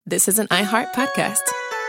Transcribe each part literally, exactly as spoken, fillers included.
this is an iHeart podcast.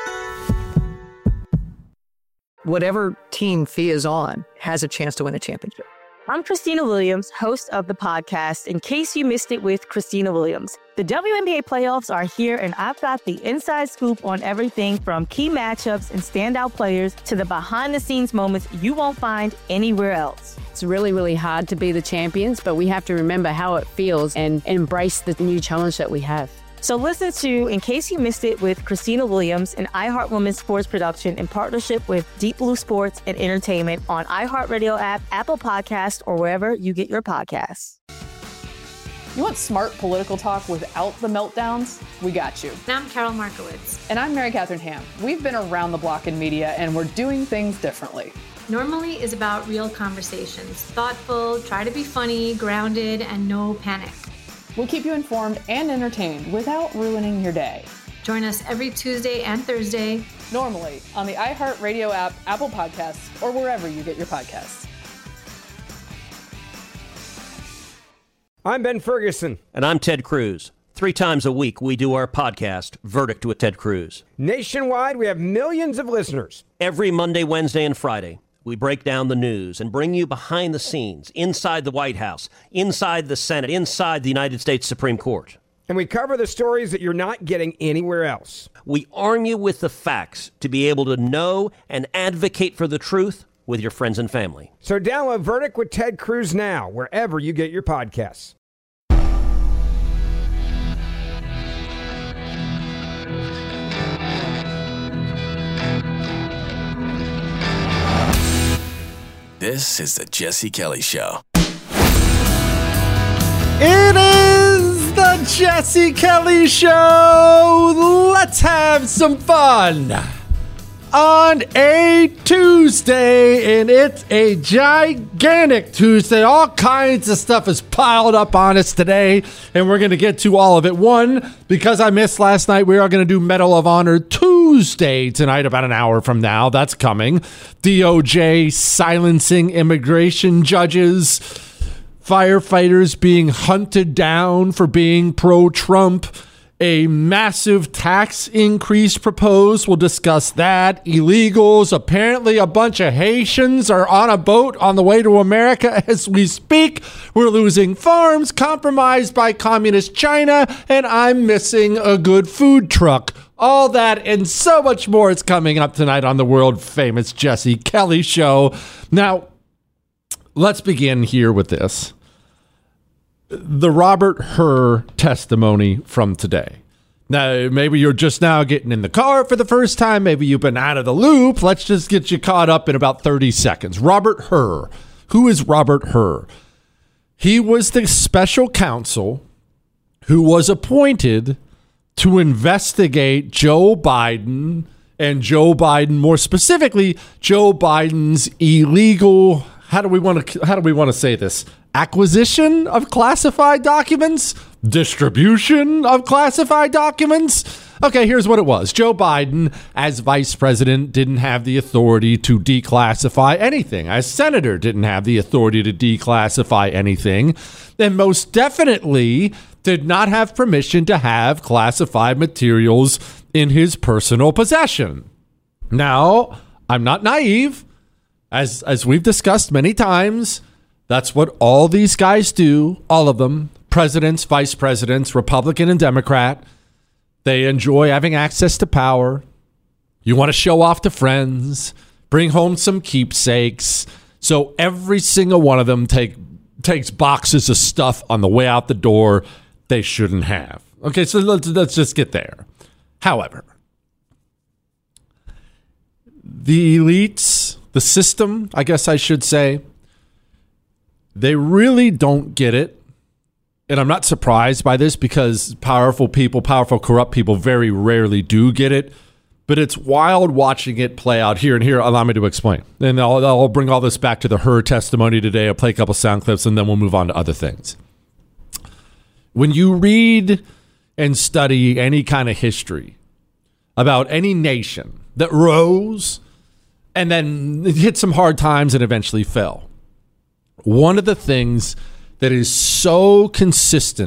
Whatever team Thea is on has a chance to win a championship. I'm Christina Williams, host of the podcast, In Case You Missed It with Christina Williams. The W N B A playoffs are here, and I've got the inside scoop on everything from key matchups and standout players to the behind-the-scenes moments you won't find anywhere else. It's really, really hard to be the champions, but we have to remember how it feels and embrace the new challenge that we have. So listen to In Case You Missed It with Christina Williams, an iHeart Women's Sports production in partnership with Deep Blue Sports and Entertainment on iHeartRadio app, Apple Podcasts, or wherever you get your podcasts. You want smart political talk without the meltdowns? We got you. And I'm Carol Markowitz. And I'm Mary Catherine Ham. We've been around the block in media, and we're doing things differently. Normally is about real conversations. Thoughtful, try to be funny, grounded, and no panic. We'll keep you informed and entertained without ruining your day. Join us every Tuesday and Thursday. Normally on the iHeartRadio app, Apple Podcasts, or wherever you get your podcasts. I'm Ben Ferguson. And I'm Ted Cruz. Three times a week, we do our podcast, Verdict with Ted Cruz. Nationwide, we have millions of listeners. Every Monday, Wednesday, and Friday, we break down the news and bring you behind the scenes, inside the White House, inside the Senate, inside the United States Supreme Court. And we cover the stories that you're not getting anywhere else. We arm you with the facts to be able to know and advocate for the truth with your friends and family. So download Verdict with Ted Cruz now, wherever you get your podcasts. This is the Jesse Kelly Show. It is the Jesse Kelly Show. Let's have some fun on a Tuesday, and it's a gigantic Tuesday. All kinds of stuff is piled up on us today, and we're going to get to all of it. One, because I missed last night, we are going to do Medal of Honor Tuesday tonight, about an hour from now. That's coming. D O J silencing immigration judges, firefighters being hunted down for being pro-Trump, a massive tax increase proposed. We'll discuss that. Illegals. Apparently a bunch of Haitians are on a boat on the way to America as we speak. We're losing farms compromised by communist China, and I'm missing a good food truck. All that and so much more is coming up tonight on the world famous Jesse Kelly Show. Now, let's begin here with this. The Robert Hur testimony from today. Now, maybe you're just now getting in the car for the first time. Maybe you've been out of the loop. Let's just get you caught up in about thirty seconds. Robert Hur. Who is Robert Hur? He was the special counsel who was appointed to investigate Joe Biden and Joe Biden, more specifically, Joe Biden's illegal, how do we want to, how do we want to say this? Acquisition of classified documents, distribution of classified documents. Okay, here's what it was. Joe Biden, as vice president, didn't have the authority to declassify anything. As senator, didn't have the authority to declassify anything. And most definitely did not have permission to have classified materials in his personal possession. Now, I'm not naive. As, as we've discussed many times, that's what all these guys do, all of them, presidents, vice presidents, Republican and Democrat. They enjoy having access to power. You want to show off to friends, bring home some keepsakes. So every single one of them take takes boxes of stuff on the way out the door they shouldn't have. Okay, so let's, let's just get there. However, the elites, the system, I guess I should say, they really don't get it. And I'm not surprised by this because powerful people, powerful, corrupt people very rarely do get it. But it's wild watching it play out here. And here, allow me to explain. And I'll, I'll bring all this back to the Hur testimony today. I'll play a couple sound clips and then we'll move on to other things. When you read and study any kind of history about any nation that rose and then hit some hard times and eventually fell, one of the things that is so consistent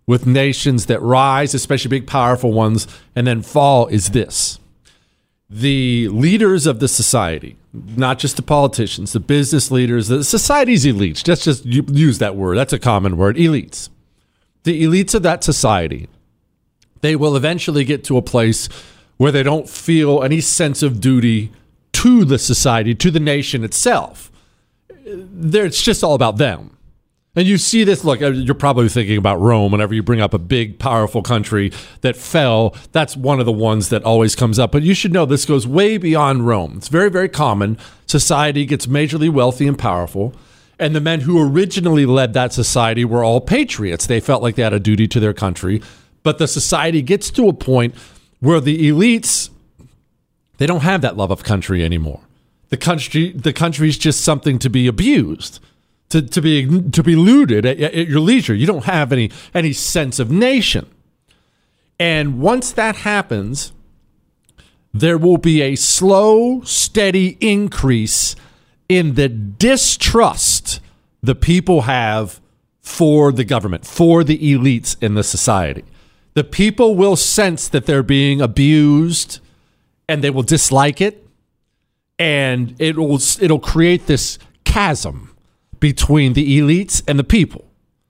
with nations that rise, especially big, powerful ones, and then fall is this. The leaders of the society, not just the politicians, the business leaders, the society's elites. Let's just use that word. That's a common word, elites. The elites of that society, they will eventually get to a place where they don't feel any sense of duty to the society, to the nation itself. There, it's just all about them. And you see this, look, you're probably thinking about Rome whenever you bring up a big, powerful country that fell. That's one of the ones that always comes up. But you should know this goes way beyond Rome. It's very, very common. Society gets majorly wealthy and powerful. And the men who originally led that society were all patriots. They felt like they had a duty to their country. But the society gets to a point where the elites, they don't have that love of country anymore. The country, the country's just something to be abused. To, to be to be looted at, at your leisure. You don't have any any sense of nation. And once that happens, there will be a slow, steady increase in the distrust the people have for the government, for the elites in the society. The people will sense that they're being abused, and they will dislike it, and it will it'll create this chasm between the elites and the people.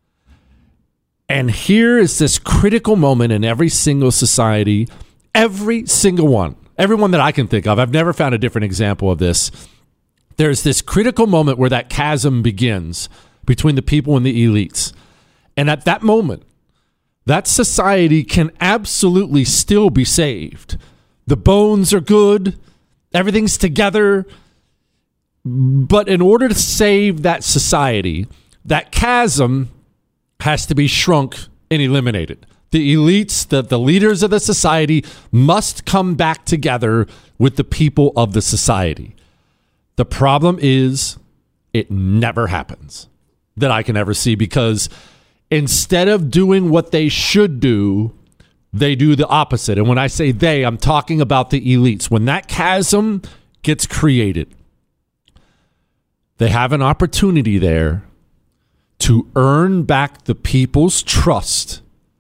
And here is this critical moment in every single society, every single one, everyone that I can think of. I've never found a different example of this. There's this critical moment where that chasm begins between the people and the elites. And at that moment, that society can absolutely still be saved. The bones are good. Everything's together. But in order to save that society, that chasm has to be shrunk and eliminated. The elites, the, the leaders of the society must come back together with the people of the society. The problem is it never happens that I can ever see, because instead of doing what they should do, they do the opposite. And when I say they, I'm talking about the elites. When that chasm gets created, they have an opportunity there to earn back the people's trust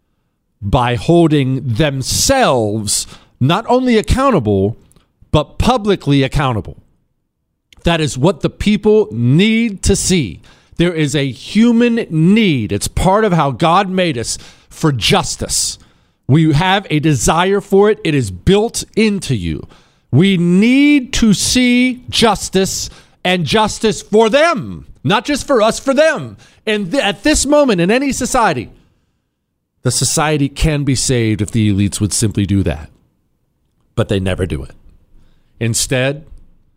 by holding themselves not only accountable, but publicly accountable. That is what the people need to see. There is a human need. It's part of how God made us for justice. We have a desire for it. It is built into you. We need to see justice, and justice for them, not just for us, for them. And th- at this moment in any society, the society can be saved if the elites would simply do that. But they never do it. Instead,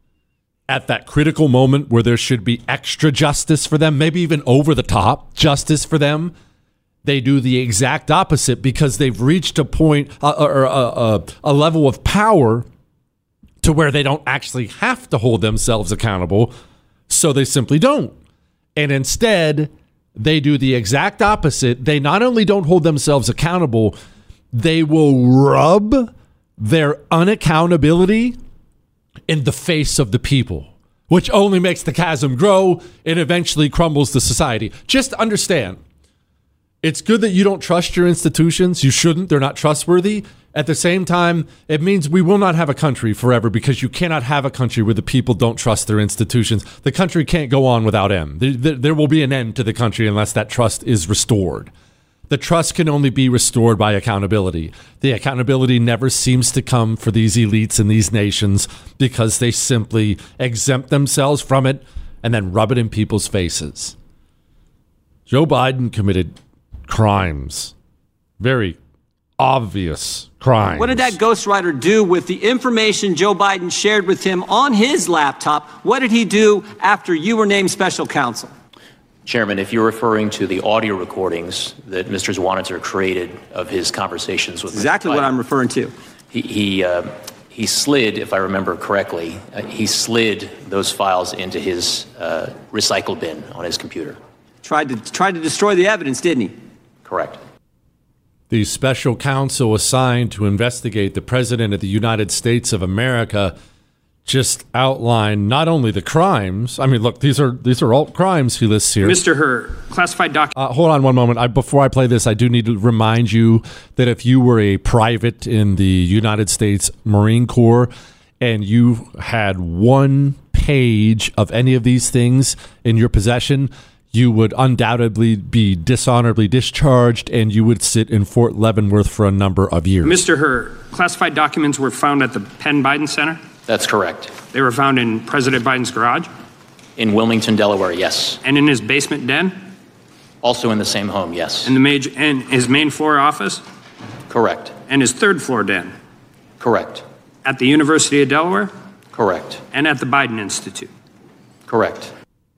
at that critical moment where there should be extra justice for them, maybe even over the top justice for them, they do the exact opposite, because they've reached a point uh, or a, a, a level of power to where they don't actually have to hold themselves accountable, so they simply don't. And instead, they do the exact opposite. They not only don't hold themselves accountable, they will rub their unaccountability in the face of the people, which only makes the chasm grow and eventually crumbles the society. Just understand, it's good that you don't trust your institutions. You shouldn't. They're not trustworthy. At the same time, it means we will not have a country forever, because you cannot have a country where the people don't trust their institutions. The country can't go on without them. There, there, there will be an end to the country unless that trust is restored. The trust can only be restored by accountability. The accountability never seems to come for these elites in these nations, because they simply exempt themselves from it and then rub it in people's faces. Joe Biden committed crimes, very obvious crimes. What did that ghostwriter do with the information Joe Biden shared with him on his laptop? What did he do after you were named special counsel? Chairman, if you're referring to the audio recordings that Mister Zwonitzer created of his conversations with exactly what I'm referring to. He he, uh, he slid, if I remember correctly, uh, he slid those files into his uh, recycle bin on his computer. Tried to tried to destroy the evidence, didn't he? Correct. The special counsel assigned to investigate the President of the United States of America just outline not only the crimes. I mean, look, these are these are all crimes he lists here. Mister Hur, classified doc. Uh, hold on one moment. I, before I play this, I do need to remind you that if you were a private in the United States Marine Corps and you had one page of any of these things in your possession, you would undoubtedly be dishonorably discharged and you would sit in Fort Leavenworth for a number of years. Mister Hur, classified documents were found at the Penn Biden Center? That's correct. They were found in President Biden's garage? In Wilmington, Delaware, yes. And in his basement den? Also in the same home, yes. In the major, and his main floor office? Correct. And his third floor den? Correct. At the University of Delaware? Correct. And at the Biden Institute? Correct.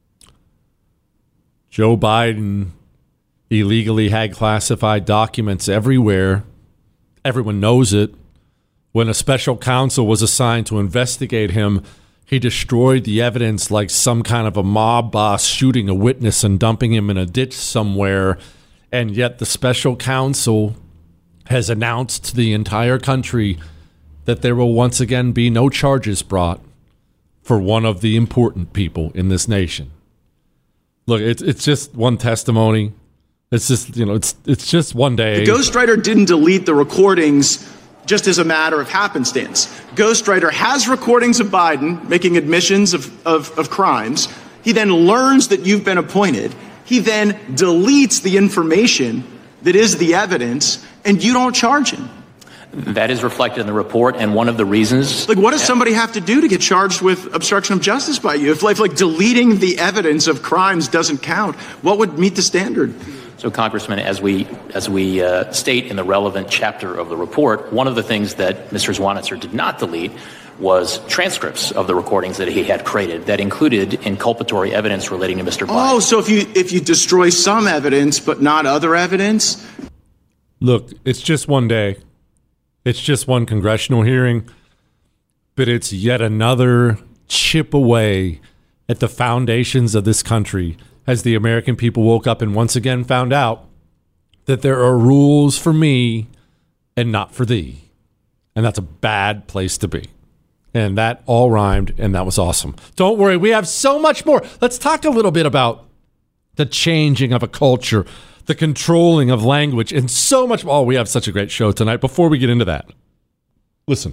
Joe Biden illegally had classified documents everywhere. Everyone knows it. When a special counsel was assigned to investigate him, he destroyed the evidence like some kind of a mob boss shooting a witness and dumping him in a ditch somewhere. And yet the special counsel has announced to the entire country that there will once again be no charges brought for one of the important people in this nation. Look, it's it's just one testimony. It's just, you know, it's it's just one day. The ghostwriter didn't delete the recordings just as a matter of happenstance. Ghostwriter has recordings of Biden making admissions of, of, of crimes. He then learns that you've been appointed. He then deletes the information that is the evidence, and you don't charge him. That is reflected in the report, and one of the reasons... Like, what does somebody have to do to get charged with obstruction of justice by you? If, like, like deleting the evidence of crimes doesn't count, what would meet the standard? So, Congressman, as we as we uh, state in the relevant chapter of the report, one of the things that Mister Zwanitzer did not delete was transcripts of the recordings that he had created that included inculpatory evidence relating to Mister Biden. Oh, so if you if you destroy some evidence but not other evidence? Look, it's just one day. It's just one congressional hearing, but it's yet another chip away at the foundations of this country as the American people woke up and once again found out that there are rules for me and not for thee. And that's a bad place to be. And that all rhymed, and that was awesome. Don't worry, we have so much more. Let's talk a little bit about the changing of a culture, the controlling of language, and so much more. Oh, we have such a great show tonight. Before we get into that, listen.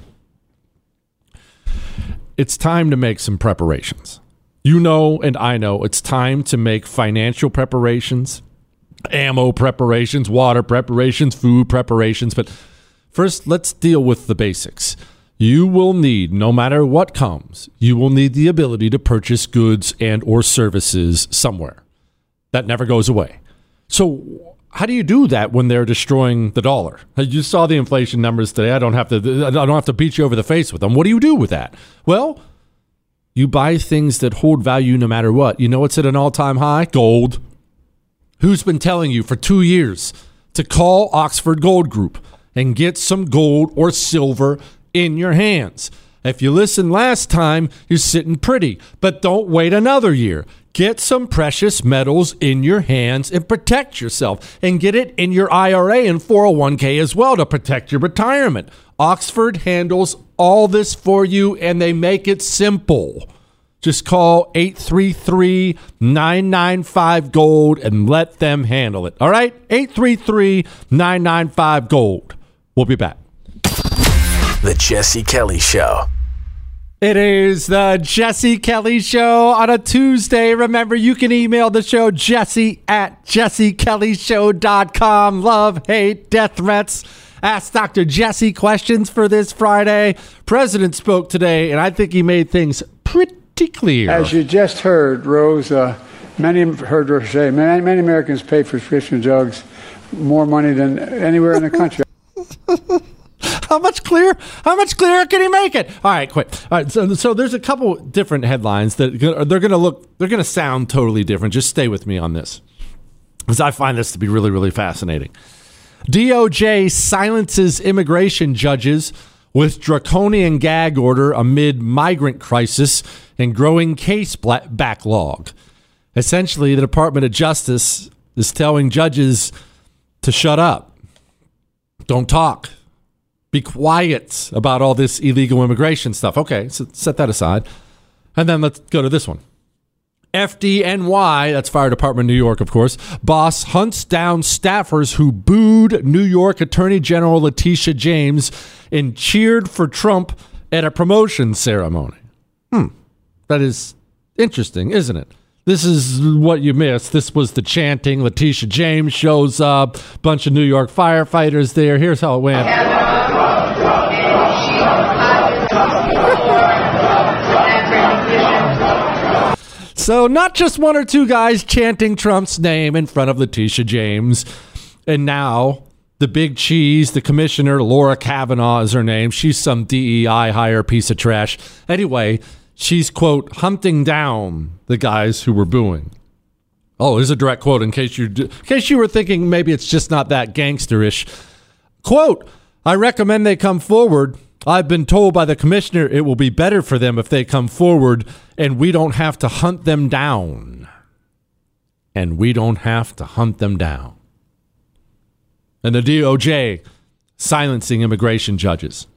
It's time to make some preparations. You know, and I know, it's time to make financial preparations, ammo preparations, water preparations, food preparations. But first, let's deal with the basics. You will need, no matter what comes, you will need the ability to purchase goods and or services somewhere. That never goes away. So how do you do that when they're destroying the dollar? You saw the inflation numbers today. I don't have to I don't have to beat you over the face with them. What do you do with that? Well, you buy things that hold value no matter what. You know what's at an all-time high? Gold. Who's been telling you for two years to call Oxford Gold Group and get some gold or silver in your hands? If you listened last time, you're sitting pretty, but don't wait another year. Get some precious metals in your hands and protect yourself, and get it in your I R A and four oh one k as well to protect your retirement. Oxford handles all this for you, and they make it simple. Just call eight three three, nine nine five, gold and let them handle it. All right? eight three three, nine nine five, gold. We'll be back. The Jesse Kelly Show. It is the Jesse Kelly Show on a Tuesday. Remember, you can email the show, Jesse at jesse kelly show dot com. Love, hate, death threats. Ask Doctor Jesse questions for this Friday. President spoke today, and I think he made things pretty clear. As you just heard, Rose, uh, many heard her say, many, many Americans pay for prescription drugs more money than anywhere in the country. How much clear? How much clearer can he make it? All right, quick. All right, so so there's a couple different headlines that they're going to look, they're going to sound totally different. Just stay with me on this, because I find this to be really, really fascinating. D O J silences immigration judges with draconian gag order amid migrant crisis and growing case backlog. Essentially, the Department of Justice is telling judges to shut up. Don't talk. Be quiet about all this illegal immigration stuff. Okay, so set that aside. And then let's go to this one. F D N Y, that's Fire Department New York, of course, boss hunts down staffers who booed New York Attorney General Letitia James and cheered for Trump at a promotion ceremony. Hmm. That is interesting, isn't it? This is what you missed. This was the chanting. Letitia James shows up. Bunch of New York firefighters there. Here's how it went. So not just one or two guys chanting Trump's name in front of Letitia James. And now the big cheese, the commissioner, Laura Kavanaugh is her name. She's some D E I hire piece of trash. Anyway, she's, quote, hunting down the guys who were booing. Oh, here's a direct quote in case you in case you were thinking maybe it's just not that gangsterish. Quote, I recommend they come forward. I've been told by the commissioner it will be better for them if they come forward and we don't have to hunt them down. And we don't have to hunt them down. And the D O J silencing immigration judges.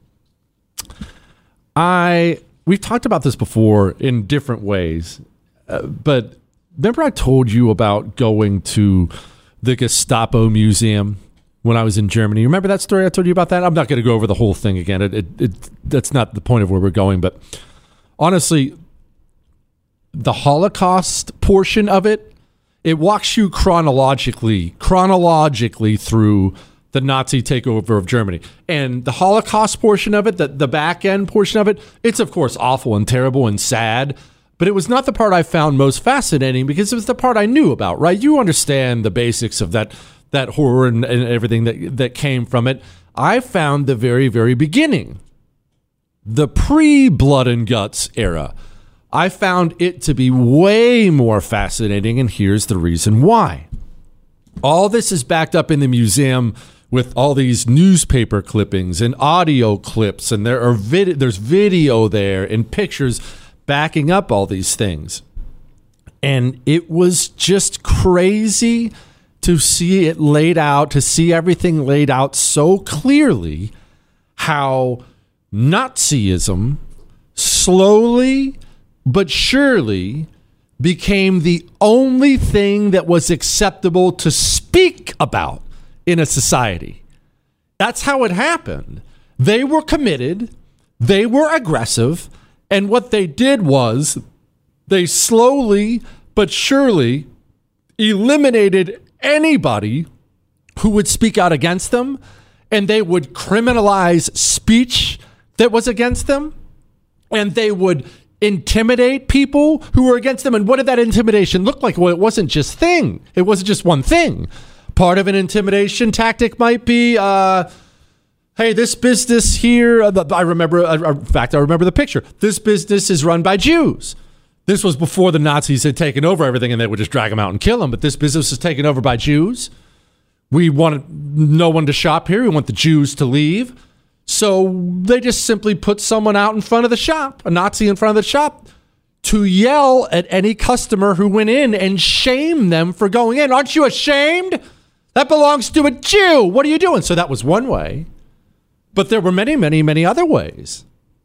I we've talked about this before in different ways, uh, but remember I told you about going to the Gestapo Museum when I was in Germany? Remember that story I told you about that? I'm not going to go over the whole thing again. It, it, it that's not the point of where we're going, but honestly, the Holocaust portion of it, it walks you chronologically, chronologically through the Nazi takeover of Germany. And the Holocaust portion of it, the, the back end portion of it, it's of course awful and terrible and sad, but it was not the part I found most fascinating because it was the part I knew about, right? You understand the basics of that that horror and, and everything that that came from it. I found the very, very beginning, the pre-blood and guts era. I found it to be way more fascinating, and here's the reason why. All this is backed up in the museum with all these newspaper clippings and audio clips, and there are vid- there's video there and pictures backing up all these things. And it was just crazy to see it laid out, to see everything laid out so clearly, how Nazism slowly but surely became the only thing that was acceptable to speak about in a society. That's how it happened. They were committed, they were aggressive, and what they did was they slowly but surely eliminated anybody who would speak out against them, and they would criminalize speech that was against them, and they would intimidate people who were against them. And what did that intimidation look like? Well, it wasn't just thing. It wasn't just one thing. Part of an intimidation tactic might be, uh, hey, this business here, I remember, in fact, I remember the picture. This business is run by Jews. This was before the Nazis had taken over everything and they would just drag them out and kill them. But this business is taken over by Jews. We wanted no one to shop here. We want the Jews to leave. So they just simply put someone out in front of the shop, a Nazi in front of the shop, to yell at any customer who went in and shame them for going in. Aren't you ashamed? That belongs to a Jew. What are you doing? So that was one way. But there were many, many, many other ways.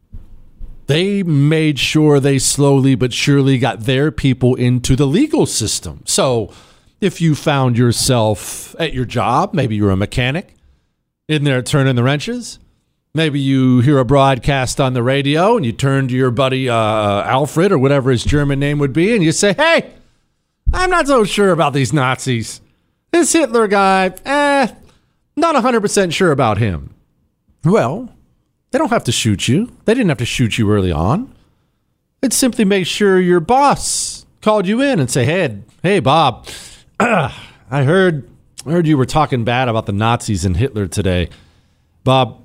They made sure they slowly but surely got their people into the legal system. So if you found yourself at your job, maybe you're a mechanic in there turning the wrenches, maybe you hear a broadcast on the radio and you turn to your buddy uh, Alfred or whatever his German name would be and you say, hey, I'm not so sure about these Nazis. This Hitler guy, eh, not one hundred percent sure about him. Well, they don't have to shoot you. They didn't have to shoot you early on. They'd simply make sure your boss called you in and say, hey, hey, Bob, I heard, I heard you were talking bad about the Nazis and Hitler today. Bob,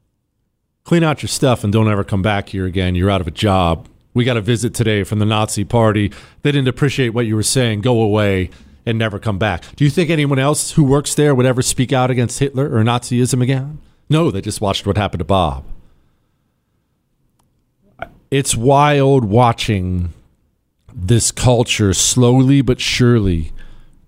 clean out your stuff and don't ever come back here again. You're out of a job. We got a visit today from the Nazi party. They didn't appreciate what you were saying. Go away and never come back. Do you think anyone else who works there would ever speak out against Hitler or Nazism again? No, they just watched what happened to Bob. It's wild watching this culture slowly but surely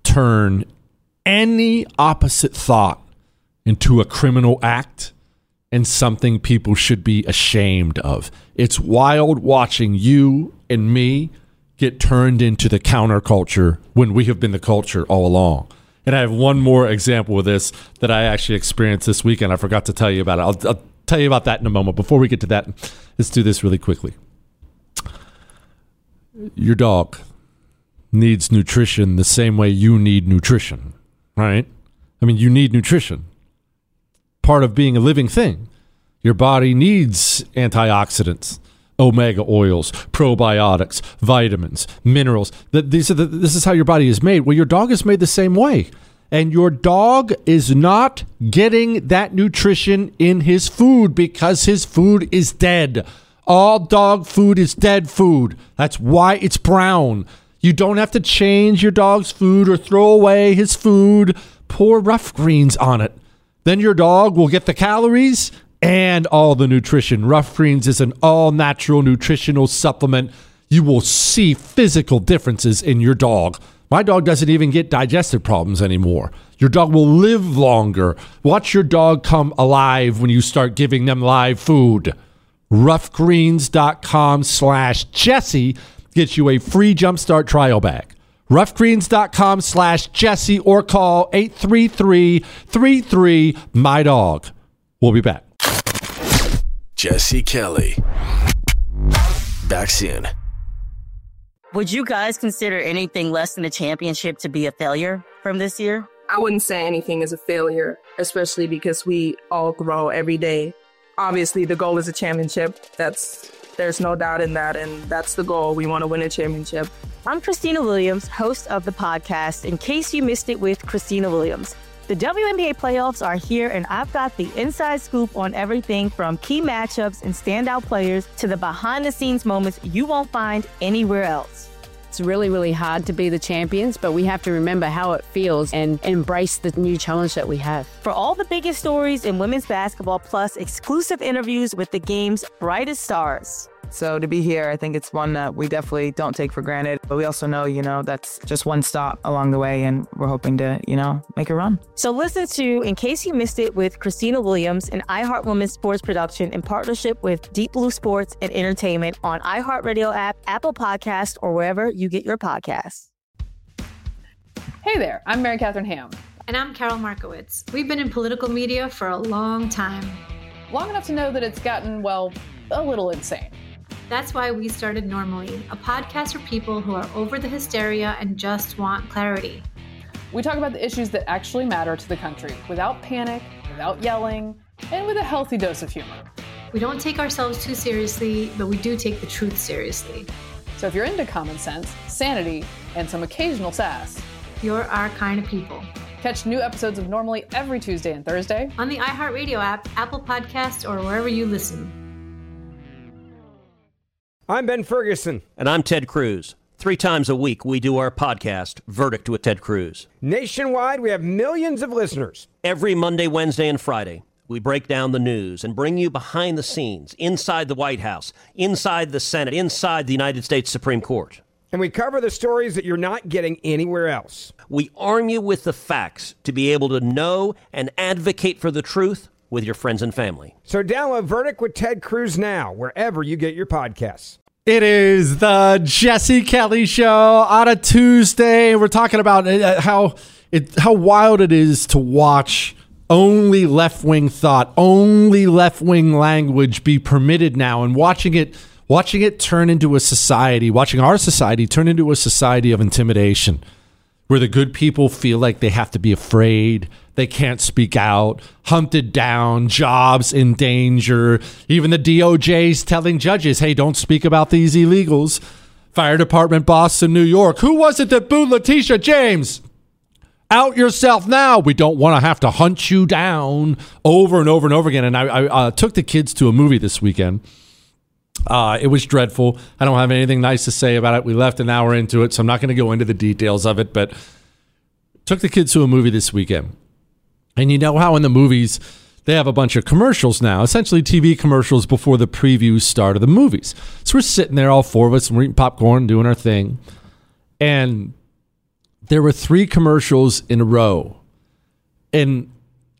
turn any opposite thought into a criminal act and something people should be ashamed of. It's wild watching you and me get turned into the counterculture when we have been the culture all along. And I have one more example of this that I actually experienced this weekend. I forgot to tell you about it. I'll, I'll tell you about that in a moment. Before we get to that, let's do this really quickly. Your dog needs nutrition the same way you need nutrition, right? I mean, you need nutrition. Part of being a living thing. Your body needs antioxidants, omega oils, probiotics, vitamins, minerals. These are the, this is how your body is made. Well, your dog is made the same way. And your dog is not getting that nutrition in his food because his food is dead. All dog food is dead food. That's why it's brown. You don't have to change your dog's food or throw away his food. Pour Rough Greens on it. Then your dog will get the calories and all the nutrition. Rough Greens is an all-natural nutritional supplement. You will see physical differences in your dog. My dog doesn't even get digestive problems anymore. Your dog will live longer. Watch your dog come alive when you start giving them live food. roughgreens.com slash Jesse gets you a free Jumpstart trial bag. roughgreens.com slash Jesse or call eight three three, three three, M Y dog. We'll be back. Jesse Kelly. Back soon. Would you guys consider anything less than a championship to be a failure from this year? I wouldn't say anything is a failure, especially because we all grow every day. Obviously, the goal is a championship. That's there's no doubt in that, and that's the goal. We want to win a championship. I'm Christina Williams, host of the podcast, In Case You Missed It with Christina Williams. The W N B A playoffs are here, and I've got the inside scoop on everything from key matchups and standout players to the behind-the-scenes moments you won't find anywhere else. It's really, really hard to be the champions, but we have to remember how it feels and embrace the new challenge that we have. For all the biggest stories in women's basketball, plus exclusive interviews with the game's brightest stars. So to be here, I think it's one that we definitely don't take for granted. But we also know, you know, that's just one stop along the way, and we're hoping to, you know, make a run. So listen to In Case You Missed It with Christina Williams, an iHeart Women's sports production in partnership with Deep Blue Sports and Entertainment on iHeartRadio app, Apple Podcasts, or wherever you get your podcasts. Hey there, I'm Mary Catherine Ham. And I'm Carol Markowitz. We've been in political media for a long time. Long enough to know that it's gotten, well, a little insane. That's why we started Normally, a podcast for people who are over the hysteria and just want clarity. We talk about the issues that actually matter to the country without panic, without yelling, and with a healthy dose of humor. We don't take ourselves too seriously, but we do take the truth seriously. So if you're into common sense, sanity, and some occasional sass, you're our kind of people. Catch new episodes of Normally every Tuesday and Thursday on the iHeartRadio app, Apple Podcasts, or wherever you listen. I'm Ben Ferguson. And I'm Ted Cruz. Three times a week, we do our podcast, Verdict with Ted Cruz. Nationwide, we have millions of listeners. Every Monday, Wednesday, and Friday, we break down the news and bring you behind the scenes, inside the White House, inside the Senate, inside the United States Supreme Court. And we cover the stories that you're not getting anywhere else. We arm you with the facts to be able to know and advocate for the truth with your friends and family. So download Verdict with Ted Cruz now, wherever you get your podcasts. It is the Jesse Kelly Show on a Tuesday. We're talking about how it how wild it is to watch only left-wing thought, only left-wing language be permitted now, and watching it watching it turn into a society, watching our society turn into a society of intimidation, where the good people feel like they have to be afraid, they can't speak out, hunted down, jobs in danger. Even the D O J's telling judges, hey, don't speak about these illegals. Fire department boss in New York, who was it that booed Letitia James? Out yourself now. We don't want to have to hunt you down over and over and over again. And I, I uh, took the kids to a movie this weekend. Uh, it was dreadful. I don't have anything nice to say about it. We left an hour into it, so I'm not going to go into the details of it, but took the kids to a movie this weekend. And you know how in the movies, they have a bunch of commercials now, essentially T V commercials before the previews start of the movies. So we're sitting there, all four of us, and we're eating popcorn, doing our thing. And there were three commercials in a row. And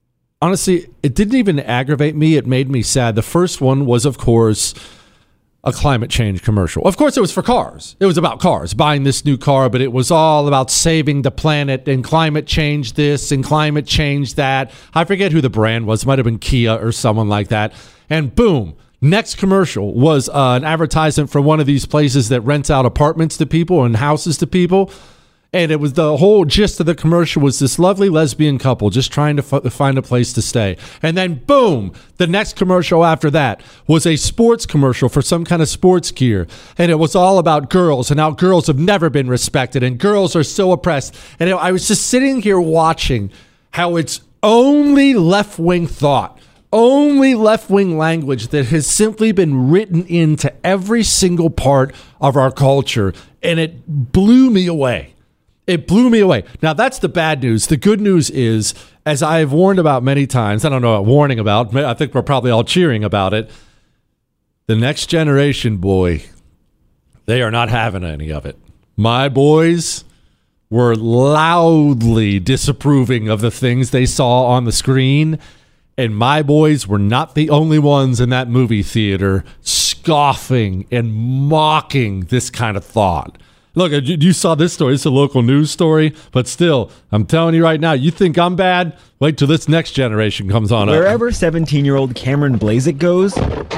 honestly, it didn't even aggravate me. It made me sad. The first one was, of course, a climate change commercial. Of course, it was for cars. It was about cars, buying this new car, but it was all about saving the planet and climate change this and climate change that. I forget who the brand was. It might have been Kia or someone like that. And boom, next commercial was uh, an advertisement from one of these places that rents out apartments to people and houses to people. And it was the whole gist of the commercial was this lovely lesbian couple just trying to f- find a place to stay. And then, boom, the next commercial after that was a sports commercial for some kind of sports gear. And it was all about girls and how girls have never been respected and girls are so oppressed. And it, I was just sitting here watching how it's only left-wing thought, only left-wing language that has simply been written into every single part of our culture. And it blew me away. It blew me away. Now, that's the bad news. The good news is, as I have warned about many times, I don't know what warning about, I think we're probably all cheering about it. The next generation, boy, they are not having any of it. My boys were loudly disapproving of the things they saw on the screen, and my boys were not the only ones in that movie theater scoffing and mocking this kind of thought. Look, you saw this story. It's a local news story, but still, I'm telling you right now, you think I'm bad? Wait till this next generation comes on up. Wherever seventeen-year-old Cameron Blazek goes,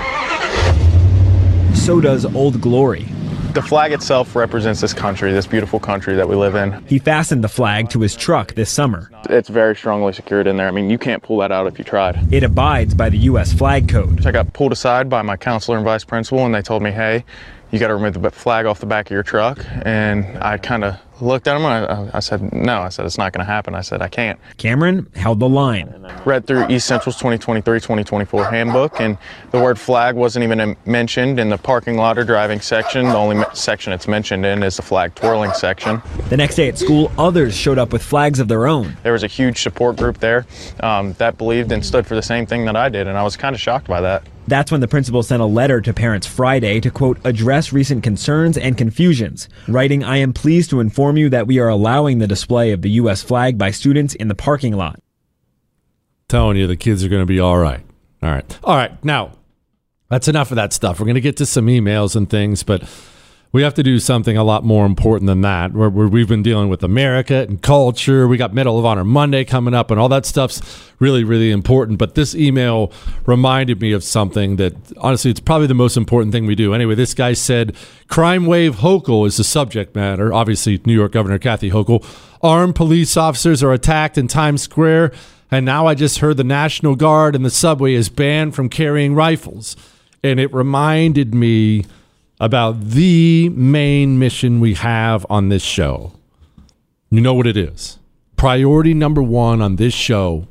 so does Old Glory. The flag itself represents this country, this beautiful country that we live in. He fastened the flag to his truck this summer. It's very strongly secured in there. I mean, you can't pull that out if you tried. It abides by the U S flag code. I got pulled aside by my counselor and vice principal, and they told me, hey, you got to remove the flag off the back of your truck. And I kind of looked at him and I, I said, no, I said, it's not going to happen. I said, I can't. Cameron held the line. Read through East Central's twenty twenty-three twenty twenty-four handbook, and the word flag wasn't even mentioned in the parking lot or driving section. The only section it's mentioned in is the flag twirling section. The next day at school, others showed up with flags of their own. There was a huge support group there um, that believed and stood for the same thing that I did, and I was kind of shocked by that. That's when the principal sent a letter to parents Friday to, quote, address recent concerns and confusions, writing, I am pleased to inform you that we are allowing the display of the U S flag by students in the parking lot. Telling you the kids are going to be all right. All right. All right. Now, that's enough of that stuff. We're going to get to some emails and things, but we have to do something a lot more important than that. Where, where we've been dealing with America and culture. We got Medal of Honor Monday coming up, and all that stuff's really, really important. But this email reminded me of something that, honestly, it's probably the most important thing we do. Anyway, this guy said, Crime Wave Hochul is the subject matter. Obviously, New York Governor Kathy Hochul. Armed police officers are attacked in Times Square, and now I just heard the National Guard and the subway is banned from carrying rifles. And it reminded me about the main mission we have on this show. You know what it is. Priority number one on this show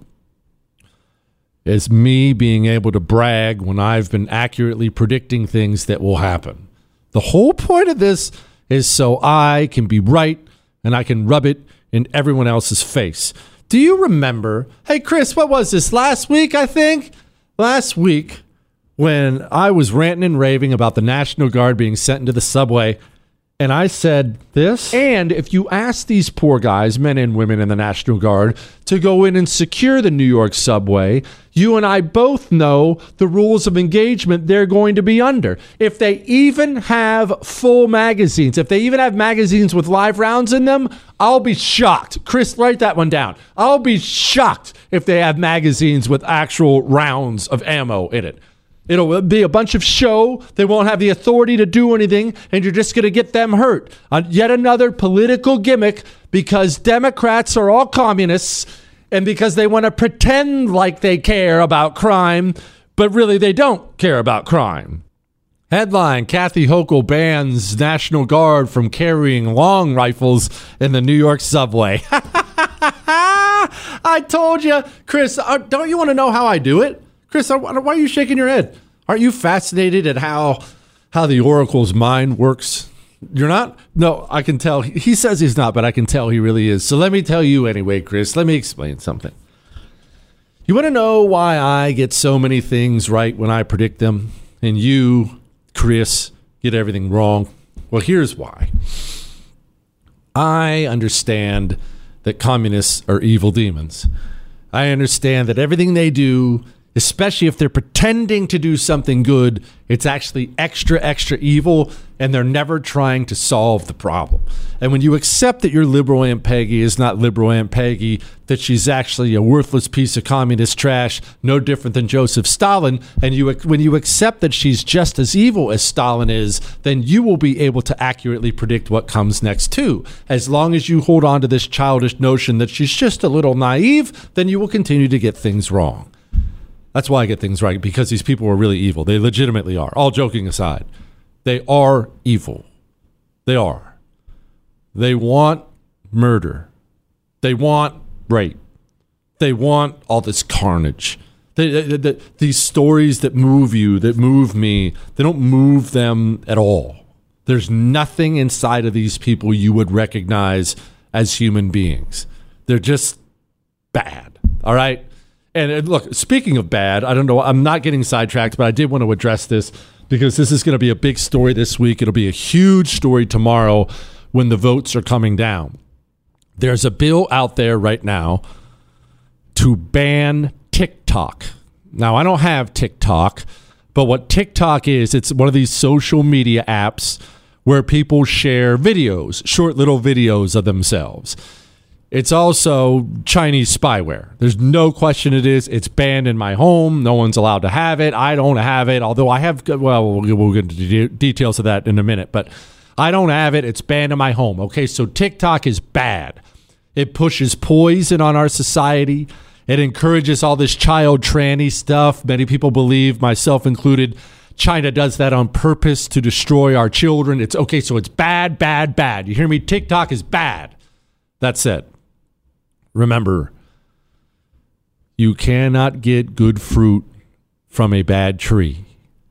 is me being able to brag when I've been accurately predicting things that will happen. The whole point of this is so I can be right and I can rub it in everyone else's face. Do you remember? Hey, Chris, what was this? Last week, I think? Last week, when I was ranting and raving about the National Guard being sent into the subway, and I said this, and if you ask these poor guys, men and women in the National Guard, to go in and secure the New York subway, you and I both know the rules of engagement they're going to be under. If they even have full magazines, if they even have magazines with live rounds in them, I'll be shocked. Chris, write that one down. I'll be shocked if they have magazines with actual rounds of ammo in it. It'll be a bunch of show. They won't have the authority to do anything, and you're just going to get them hurt. Uh, yet another political gimmick because Democrats are all communists and because they want to pretend like they care about crime, but really they don't care about crime. Headline, Kathy Hochul bans National Guard from carrying long rifles in the New York subway. I told you, Chris, uh, don't you want to know how I do it? Chris, why are you shaking your head? Aren't you fascinated at how how the Oracle's mind works? You're not? No, I can tell. He says he's not, but I can tell he really is. So let me tell you anyway, Chris. Let me explain something. You want to know why I get so many things right when I predict them, and you, Chris, get everything wrong? Well, here's why. I understand that communists are evil demons. I understand that everything they do, especially if they're pretending to do something good, it's actually extra, extra evil, and they're never trying to solve the problem. And when you accept that your liberal Aunt Peggy is not liberal Aunt Peggy, that she's actually a worthless piece of communist trash, no different than Joseph Stalin, and you when you accept that she's just as evil as Stalin is, then you will be able to accurately predict what comes next too. As long as you hold on to this childish notion that she's just a little naive, then you will continue to get things wrong. That's why I get things right, because these people are really evil. They legitimately are. All joking aside, they are evil. They are. They want murder. They want rape. They want all this carnage. They, they, they, these stories that move you, that move me, they don't move them at all. There's nothing inside of these people you would recognize as human beings. They're just bad, all right? And look, speaking of bad, I don't know, I'm not getting sidetracked, but I did want to address this because this is going to be a big story this week. It'll be a huge story tomorrow when the votes are coming down. There's a bill out there right now to ban TikTok. Now, I don't have TikTok, but what TikTok is, it's one of these social media apps where people share videos, short little videos of themselves. It's also Chinese spyware. There's no question it is. It's banned in my home. No one's allowed to have it. I don't have it, although I have, well, we'll get into de- details of that in a minute, but I don't have it. It's banned in my home. Okay, so TikTok is bad. It pushes poison on our society. It encourages all this child tranny stuff. Many people believe, myself included, China does that on purpose to destroy our children. It's okay, so it's bad, bad, bad. You hear me? TikTok is bad. That's it. Remember, you cannot get good fruit from a bad tree.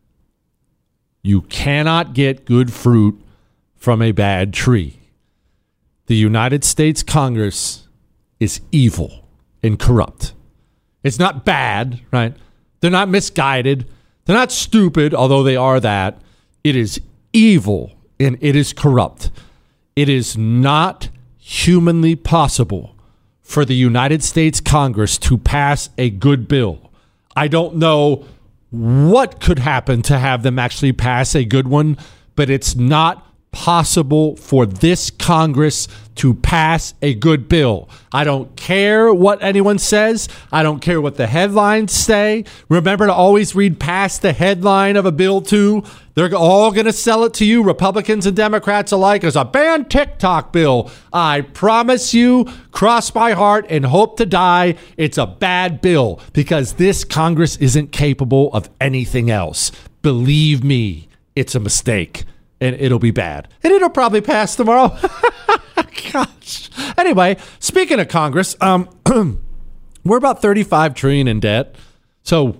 You cannot get good fruit from a bad tree. The United States Congress is evil and corrupt. It's not bad, right? They're not misguided. They're not stupid, although they are that. It is evil and it is corrupt. It is not humanly possible for the United States Congress to pass a good bill. I don't know what could happen to have them actually pass a good one, but it's not possible for this Congress to pass a good bill. I don't care what anyone says. I don't care what the headlines say. Remember to always read past the headline of a bill too. They're all going to sell it to you, Republicans and Democrats alike, as a ban TikTok bill. I promise you, cross my heart and hope to die, it's a bad bill because this Congress isn't capable of anything else. Believe me, it's a mistake. And it'll be bad. And it'll probably pass tomorrow. Gosh. Anyway, speaking of Congress, um, we're about thirty-five trillion dollars in debt. So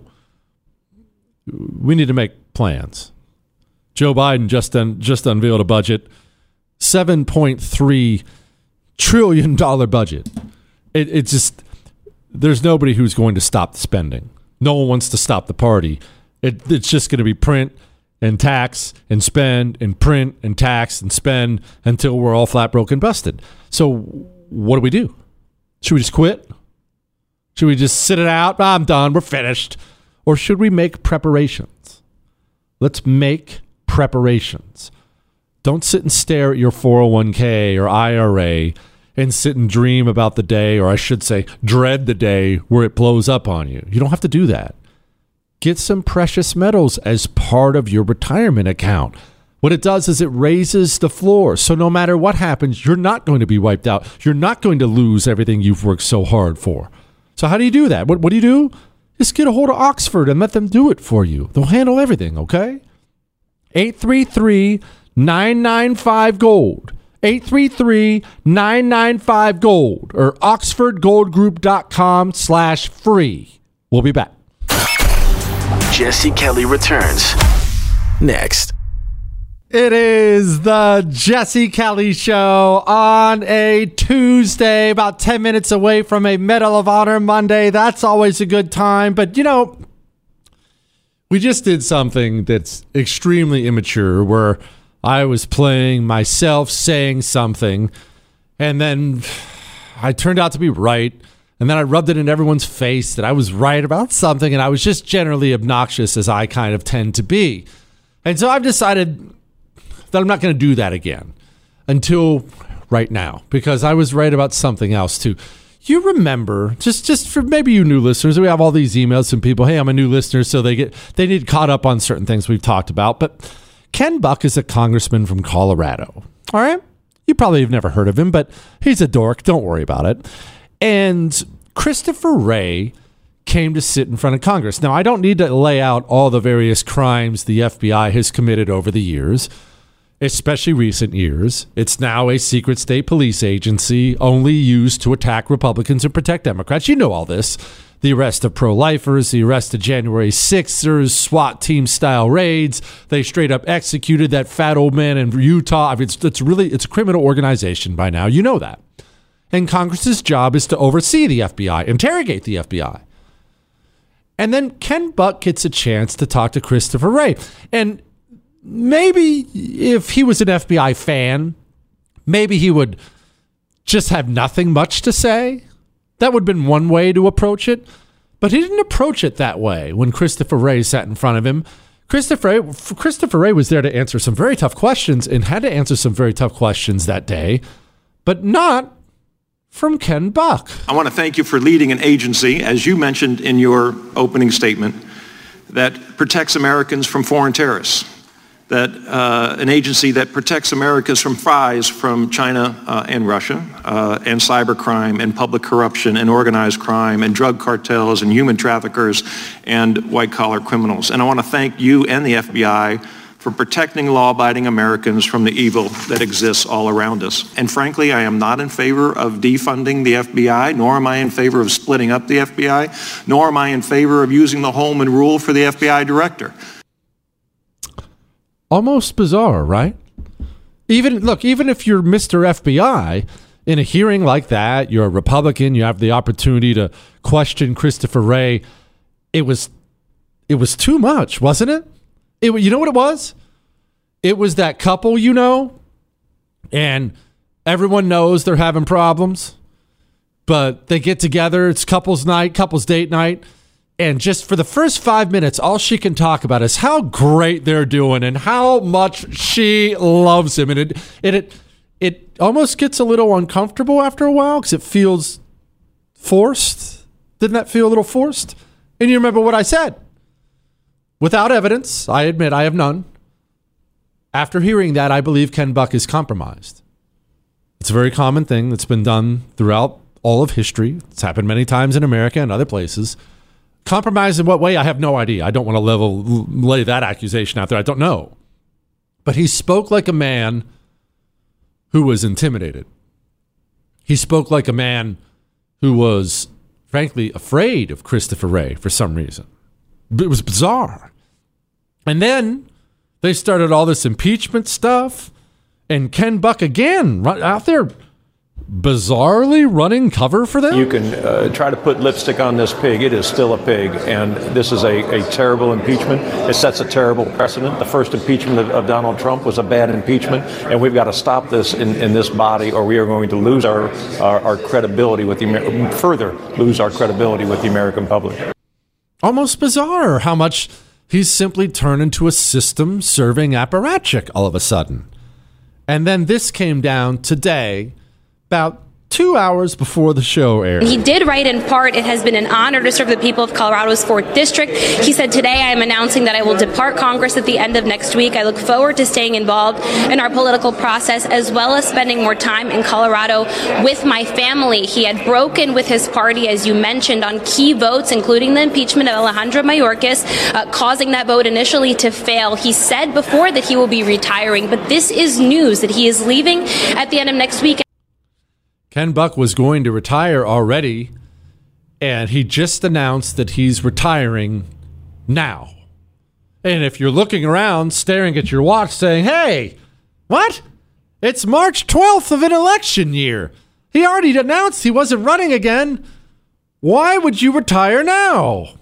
we need to make plans. Joe Biden just un- just unveiled a budget, seven point three trillion dollars budget. It, it's just, there's nobody who's going to stop the spending. No one wants to stop the party. It, it's just going to be print and tax and spend and print and tax and spend until we're all flat broke and busted. So what do we do? Should we just quit? Should we just sit it out? I'm done. We're finished. Or should we make preparations? Let's make preparations. Don't sit and stare at your four oh one k or I R A and sit and dream about the day, or I should say dread the day where it blows up on you. You don't have to do that. Get some precious metals as part of your retirement account. What it does is it raises the floor. So no matter what happens, you're not going to be wiped out. You're not going to lose everything you've worked so hard for. So how do you do that? What, what do you do? Just get a hold of Oxford and let them do it for you. They'll handle everything, okay? eight three three, nine nine five, GOLD. eight three three, nine nine five, GOLD. Or oxfordgoldgroup.com slash free. We'll be back. Jesse Kelly returns next. It is the Jesse Kelly Show on a Tuesday, about ten minutes away from a Medal of Honor Monday. That's always a good time. But, you know, we just did something that's extremely immature where I was playing myself saying something, and then I turned out to be right. And then I rubbed it in everyone's face that I was right about something, and I was just generally obnoxious, as I kind of tend to be. And so I've decided that I'm not going to do that again until right now, because I was right about something else too. You remember, just just for maybe you new listeners, we have all these emails from people, hey, I'm a new listener, so they get they need caught up on certain things we've talked about. But Ken Buck is a congressman from Colorado. All right? You probably have never heard of him, but he's a dork. Don't worry about it. And Christopher Wray came to sit in front of Congress. Now, I don't need to lay out all the various crimes the F B I has committed over the years, especially recent years. It's now a secret state police agency only used to attack Republicans and protect Democrats. You know all this. The arrest of pro-lifers, the arrest of January sixers, SWAT team-style raids. They straight up executed that fat old man in Utah. I mean, it's, it's really, it's a criminal organization by now. You know that. And Congress's job is to oversee the F B I, interrogate the F B I. And then Ken Buck gets a chance to talk to Christopher Wray. And maybe if he was an F B I fan, maybe he would just have nothing much to say. That would have been one way to approach it. But he didn't approach it that way when Christopher Wray sat in front of him. Christopher Wray, Christopher Wray was there to answer some very tough questions and had to answer some very tough questions that day, but not from Ken Buck. I want to thank you for leading an agency, as you mentioned in your opening statement, that protects Americans from foreign terrorists. That uh, an agency that protects Americans from spies from China uh, and Russia, uh, and cybercrime and public corruption and organized crime and drug cartels and human traffickers and white-collar criminals. And I want to thank you and the F B I for protecting law-abiding Americans from the evil that exists all around us. And frankly, I am not in favor of defunding the F B I, nor am I in favor of splitting up the F B I, nor am I in favor of using the Holman Rule for the F B I director. Almost bizarre, right? Even look, even if you're Mister F B I, in a hearing like that, you're a Republican, you have the opportunity to question Christopher Wray. It was, it was too much, wasn't it? It, you know what it was? It was that couple, you know, and everyone knows they're having problems, but they get together. It's couples night, couples date night. And just for the first five minutes, all she can talk about is how great they're doing and how much she loves him. And it it it, it almost gets a little uncomfortable after a while because it feels forced. Didn't that feel a little forced? And you remember what I said. Without evidence, I admit I have none. After hearing that, I believe Ken Buck is compromised. It's a very common thing that's been done throughout all of history. It's happened many times in America and other places. Compromise in what way? I have no idea. I don't want to level lay that accusation out there. I don't know. But he spoke like a man who was intimidated. He spoke like a man who was, frankly, afraid of Christopher Wray for some reason. It was bizarre. And then they started all this impeachment stuff, and Ken Buck again out there bizarrely running cover for them? You can uh, try to put lipstick on this pig. It is still a pig, and this is a, a terrible impeachment. It sets a terrible precedent. The first impeachment of, of Donald Trump was a bad impeachment, and we've got to stop this in, in this body, or we are going to lose our, our, our credibility with the Amer- further lose our credibility with the American public. Almost bizarre how much he's simply turned into a system-serving apparatchik all of a sudden. And then this came down today, about two hours before the show aired. He did write in part, "It has been an honor to serve the people of Colorado's fourth District." He said, "Today I am announcing that I will depart Congress at the end of next week. I look forward to staying involved in our political process as well as spending more time in Colorado with my family." He had broken with his party, as you mentioned, on key votes, including the impeachment of Alejandro Mayorkas, uh, causing that vote initially to fail. He said before that he will be retiring, but this is news that he is leaving at the end of next week. Ken Buck was going to retire already, and he just announced that he's retiring now. And if you're looking around, staring at your watch, saying, hey, what? It's March twelfth of an election year. He already announced he wasn't running again. Why would you retire now?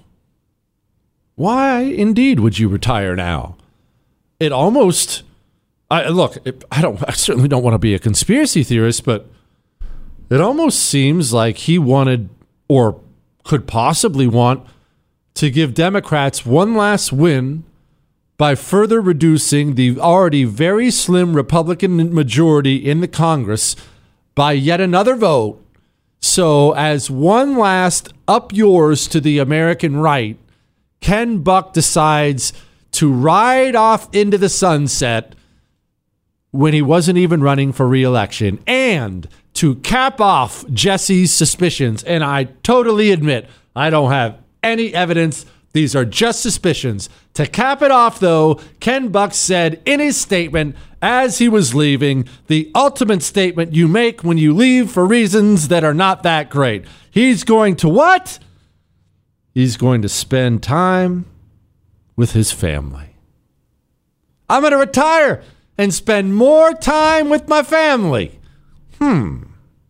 Why, indeed, would you retire now? It almost, I look, it, I don't, I certainly don't want to be a conspiracy theorist, but it almost seems like he wanted or could possibly want to give Democrats one last win by further reducing the already very slim Republican majority in the Congress by yet another vote. So as one last up yours to the American right, Ken Buck decides to ride off into the sunset when he wasn't even running for re-election, and to cap off Jesse's suspicions. And I totally admit I don't have any evidence. These are just suspicions. To cap it off, though, Ken Buck said in his statement as he was leaving, the ultimate statement you make when you leave for reasons that are not that great. He's going to what? He's going to spend time with his family. I'm going to retire and spend more time with my family. Hmm.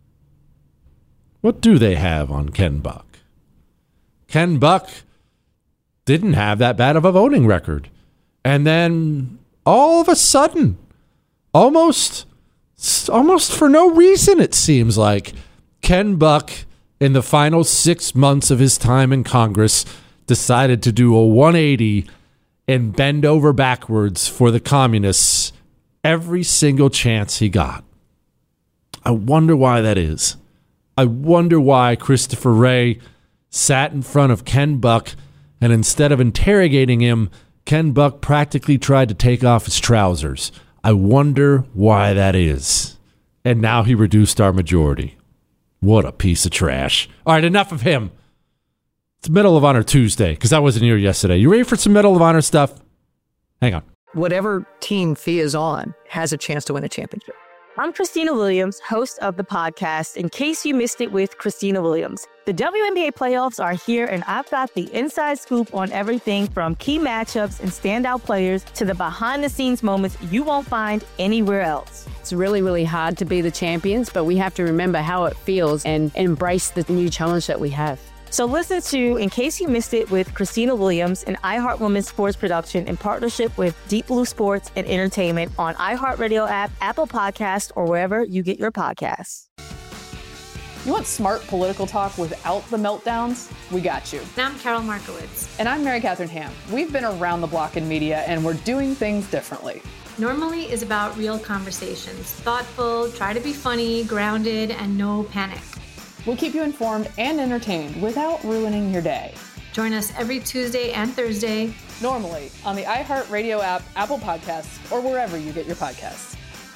What do they have on Ken Buck? Ken Buck didn't have that bad of a voting record. And then all of a sudden, almost, almost for no reason, it seems like, Ken Buck, in the final six months of his time in Congress, decided to do a one eighty and bend over backwards for the communists every single chance he got. I wonder why that is. I wonder why Christopher Wray sat in front of Ken Buck, and instead of interrogating him, Ken Buck practically tried to take off his trousers. I wonder why that is. And now he reduced our majority. What a piece of trash. All right, enough of him. It's Medal of Honor Tuesday, because I wasn't here yesterday. You ready for some Medal of Honor stuff? Hang on. Whatever team Fee is on has a chance to win a championship. I'm Christina Williams, host of the podcast, In Case You Missed It with Christina Williams. The W N B A playoffs are here, and I've got the inside scoop on everything from key matchups and standout players to the behind-the-scenes moments you won't find anywhere else. It's really, really hard to be the champions, but we have to remember how it feels and embrace the new challenge that we have. So listen to In Case You Missed It with Christina Williams, an iHeart Women's sports production in partnership with Deep Blue Sports and Entertainment on iHeartRadio app, Apple Podcasts, or wherever you get your podcasts. You want smart political talk without the meltdowns? We got you. And I'm Carol Markowitz. And I'm Mary Catherine Ham. We've been around the block in media, and we're doing things differently. Normally is about real conversations. Thoughtful, try to be funny, grounded, and no panic. We'll keep you informed and entertained without ruining your day. Join us every Tuesday and Thursday. Normally on the iHeartRadio app, Apple Podcasts, or wherever you get your podcasts.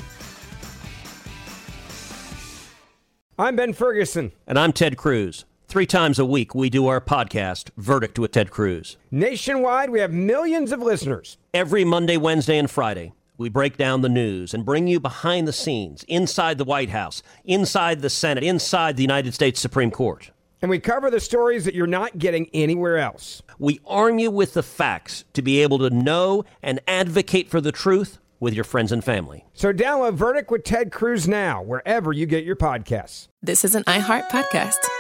I'm Ben Ferguson. And I'm Ted Cruz. Three times a week, we do our podcast, Verdict with Ted Cruz. Nationwide, we have millions of listeners. Every Monday, Wednesday, and Friday, we break down the news and bring you behind the scenes, inside the White House, inside the Senate, inside the United States Supreme Court. And we cover the stories that you're not getting anywhere else. We arm you with the facts to be able to know and advocate for the truth with your friends and family. So download Verdict with Ted Cruz now, wherever you get your podcasts. This is an iHeart podcast.